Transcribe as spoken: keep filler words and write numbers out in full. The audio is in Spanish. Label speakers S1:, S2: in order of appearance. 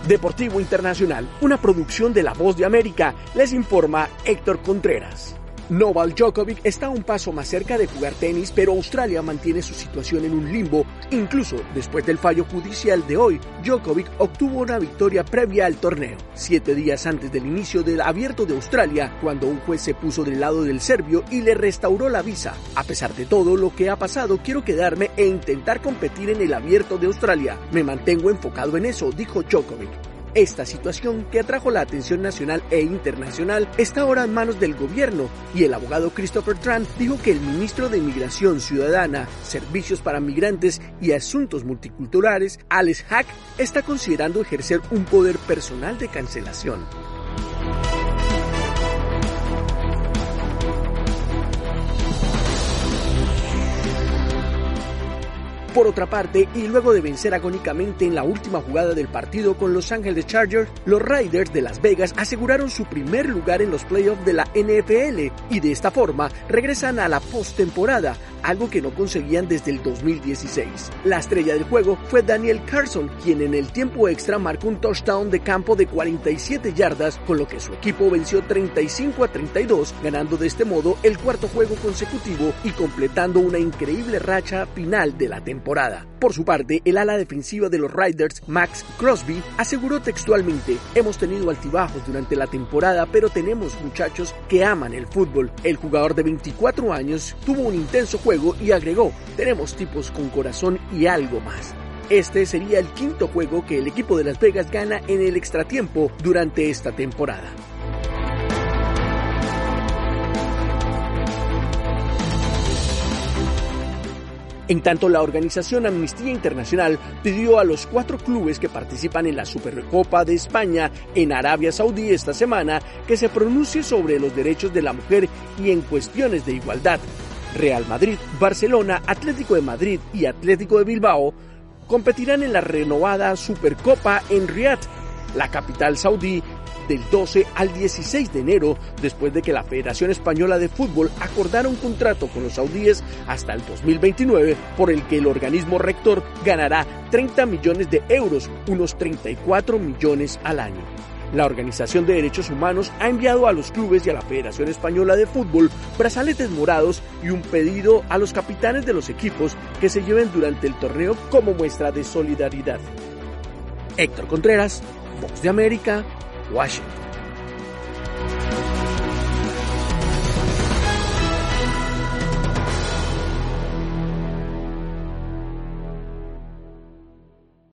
S1: Deportivo Internacional, una producción de La Voz de América, les informa Héctor Contreras. Novak Djokovic está un paso más cerca de jugar tenis, pero Australia mantiene su situación en un limbo. Incluso después del fallo judicial de hoy, Djokovic obtuvo una victoria previa al torneo, siete días antes del inicio del Abierto de Australia, cuando un juez se puso del lado del serbio y le restauró la visa. A pesar de todo lo que ha pasado, quiero quedarme e intentar competir en el Abierto de Australia. Me mantengo enfocado en eso, dijo Djokovic. Esta situación, que atrajo la atención nacional e internacional, está ahora en manos del gobierno, y el abogado Christopher Tran dijo que el ministro de Inmigración Ciudadana, Servicios para Migrantes y Asuntos Multiculturales, Alex Haq, está considerando ejercer un poder personal de cancelación. Por otra parte, y luego de vencer agónicamente en la última jugada del partido con Los Ángeles Chargers, los Raiders de Las Vegas aseguraron su primer lugar en los playoffs de la N F L y de esta forma regresan a la postemporada, algo que no conseguían desde el dos mil dieciséis. La estrella del juego fue Daniel Carlson, quien en el tiempo extra marcó un touchdown de campo de cuarenta y siete yardas, con lo que su equipo venció treinta y cinco a treinta y dos, ganando de este modo el cuarto juego consecutivo y completando una increíble racha final de la temporada. Temporada. Por su parte, el ala defensiva de los Raiders, Max Crosby, aseguró textualmente: hemos tenido altibajos durante la temporada, pero tenemos muchachos que aman el fútbol. El jugador de veinticuatro años tuvo un intenso juego y agregó: tenemos tipos con corazón y algo más. Este sería el quinto juego que el equipo de Las Vegas gana en el extratiempo durante esta temporada. En tanto, la organización Amnistía Internacional pidió a los cuatro clubes que participan en la Supercopa de España en Arabia Saudí esta semana que se pronuncie sobre los derechos de la mujer y en cuestiones de igualdad. Real Madrid, Barcelona, Atlético de Madrid y Atlético de Bilbao competirán en la renovada Supercopa en Riad, la capital saudí, del doce al dieciséis de enero, después de que la Federación Española de Fútbol acordara un contrato con los saudíes hasta el dos mil veintinueve, por el que el organismo rector ganará treinta millones de euros, unos treinta y cuatro millones al año. La Organización de Derechos Humanos ha enviado a los clubes y a la Federación Española de Fútbol brazaletes morados y un pedido a los capitanes de los equipos que se lleven durante el torneo como muestra de solidaridad. Héctor Contreras, Voz de América, Washington.